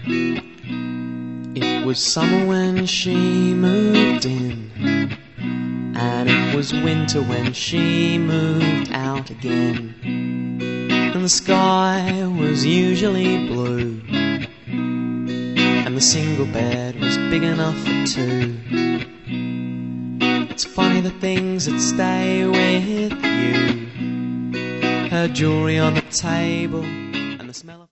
It was summer when she moved in, and it was winter when she moved out again. And the sky was usually blue, and the single bed was big enough for two. It's funny the things that stay with you, her jewelry on the table and the smell of